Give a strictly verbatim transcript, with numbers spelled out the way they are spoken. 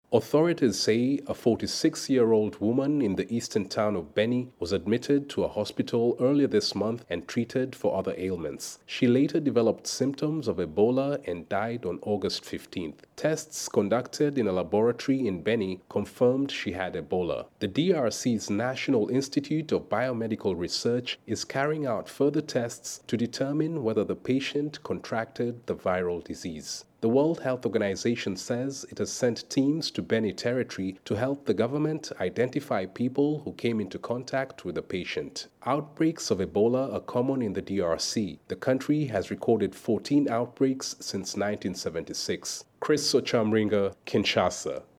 Authorities say a forty-six-year-old woman in the eastern town of Beni was admitted to a hospital earlier this month and treated for other ailments. She later developed symptoms of Ebola and died on August fifteenth. Tests conducted in a laboratory in Beni confirmed she had Ebola. The D R C's National Institute of Biomedical Research is carrying out further tests to determine whether the patient contracted the viral disease. The World Health Organization says it has sent teams to Beni Territory to help the government identify people who came into contact with the patient. Outbreaks of Ebola are common in the D R C. The country has recorded fourteen outbreaks since nineteen seventy-six. Chris Ochamringa, Kinshasa.